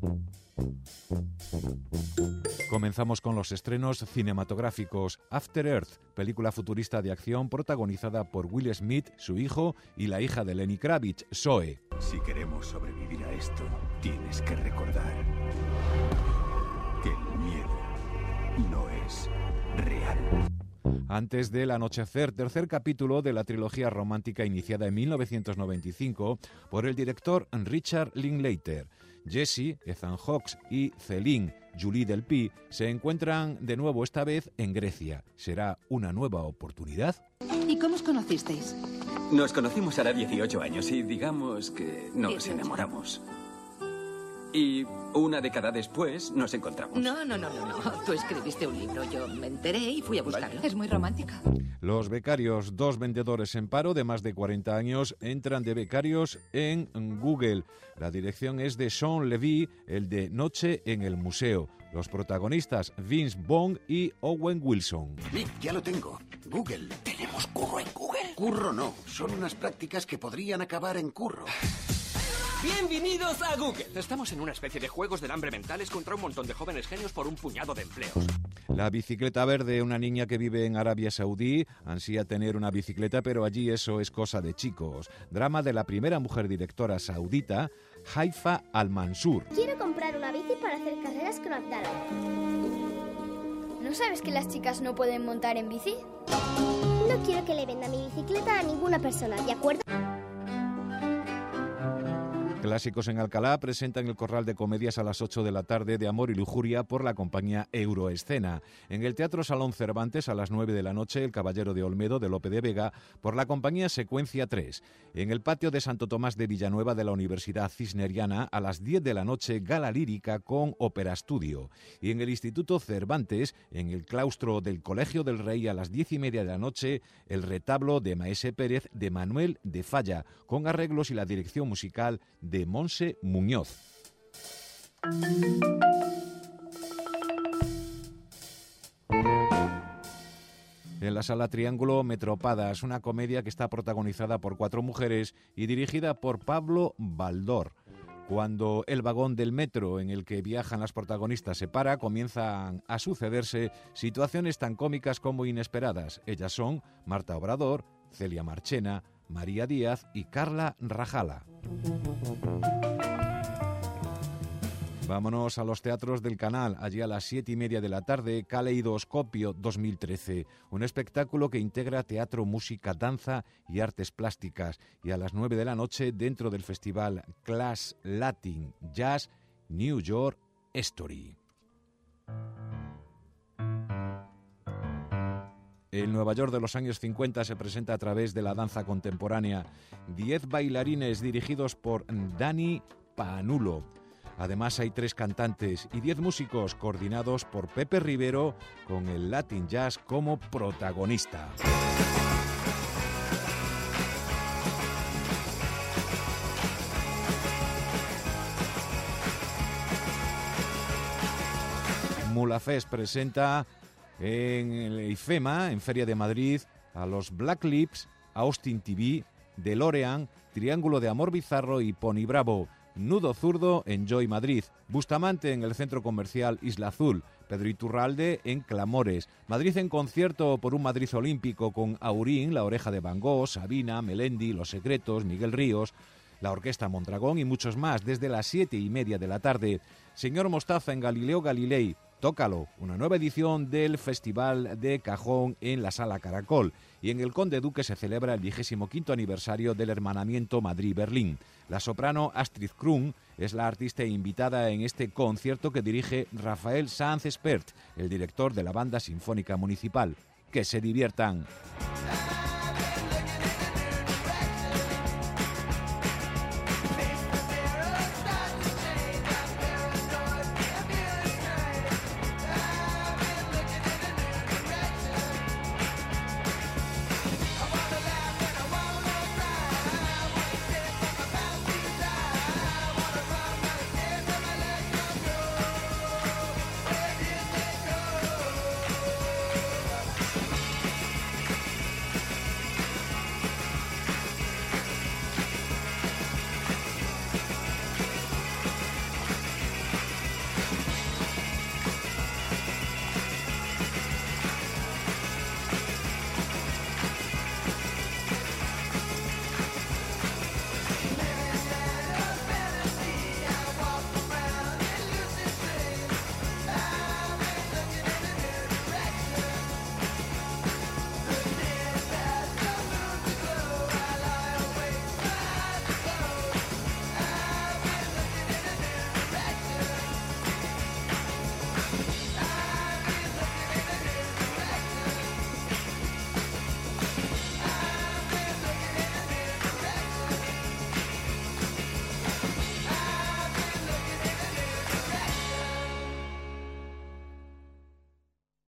Comenzamos con los estrenos cinematográficos. After Earth, película futurista de acción protagonizada por Will Smith, su hijo, y la hija de Lenny Kravitz, Zoe. Si queremos sobrevivir a esto, tienes que recordar que el miedo no es real. Antes del anochecer, tercer capítulo de la trilogía romántica iniciada en 1995 por el director Richard Linklater. Jesse, Ethan Hawke y Céline, Julie Delpy, se encuentran de nuevo esta vez en Grecia. ¿Será una nueva oportunidad? ¿Y cómo os conocisteis? Nos conocimos hará 18 años y digamos que nos 18. enamoramos. Y una década después nos encontramos. No. Tú escribiste un libro, yo me enteré y fui a buscarlo. Es muy romántica. Los becarios, dos vendedores en paro de más de 40 años, entran de becarios en Google. La dirección es de Sean Levy, el de Noche en el Museo. Los protagonistas, Vince Vaughn y Owen Wilson. Nick, ya lo tengo. Google. ¿Tenemos curro en Google? Curro no. Son unas prácticas que podrían acabar en curro. ¡Bienvenidos a Google! Estamos en una especie de juegos del hambre mentales contra un montón de jóvenes genios por un puñado de empleos. La bicicleta verde, una niña que vive en Arabia Saudí, ansía tener una bicicleta, pero allí eso es cosa de chicos. Drama de la primera mujer directora saudita, Haifa Al-Mansur. Quiero comprar una bici para hacer carreras con Abdallah. ¿No sabes que las chicas no pueden montar en bici? No quiero que le venda mi bicicleta a ninguna persona, ¿de acuerdo? Clásicos en Alcalá presentan el Corral de Comedias a las 8 de la tarde de Amor y Lujuria por la compañía Euroescena. En el Teatro Salón Cervantes a las 9 de la noche El Caballero de Olmedo de Lope de Vega por la compañía Secuencia 3. En el patio de Santo Tomás de Villanueva de la Universidad Cisneriana a las 10 de la noche Gala Lírica con Ópera Estudio. Y en el Instituto Cervantes, en el claustro del Colegio del Rey a las 10:30 de la noche el retablo de Maese Pérez de Manuel de Falla con arreglos y la dirección musical de Monse Muñoz. En la Sala Triángulo, Metropadas, una comedia que está protagonizada por 4 mujeres y dirigida por Pablo Baldor. Cuando el vagón del metro en el que viajan las protagonistas se para, comienzan a sucederse situaciones tan cómicas como inesperadas. Ellas son Marta Obrador, Celia Marchena, María Díaz y Carla Rajala. Vámonos a los teatros del Canal. Allí a las 7:30 de la tarde, Caleidoscopio 2013, un espectáculo que integra teatro, música, danza y artes plásticas. Y a las 9 de la noche, dentro del festival Class Latin Jazz New York Story. El Nueva York de los años 50 se presenta a través de la danza contemporánea. 10 bailarines dirigidos por Dani Panulo. Además hay 3 cantantes y 10 músicos coordinados por Pepe Rivero con el Latin Jazz como protagonista. Mulafest presenta en el IFEMA, en Feria de Madrid, a los Black Lips, Austin TV, DeLorean, Triángulo de Amor Bizarro y Pony Bravo. Nudo Zurdo en Joy Madrid, Bustamante en el Centro Comercial Isla Azul, Pedro Iturralde en Clamores, Madrid en concierto por un Madrid olímpico con Aurín, La Oreja de Van Gogh, Sabina, Melendi, Los Secretos, Miguel Ríos, la Orquesta Mondragón y muchos más desde las 7:30 de la tarde. Señor Mostaza en Galileo Galilei, Tócalo, una nueva edición del Festival de Cajón en la Sala Caracol. Y en el Conde Duque se celebra el 25º aniversario del hermanamiento Madrid-Berlín. La soprano Astrid Krum es la artista invitada en este concierto que dirige Rafael Sanz Espert, el director de la Banda Sinfónica Municipal. ¡Que se diviertan!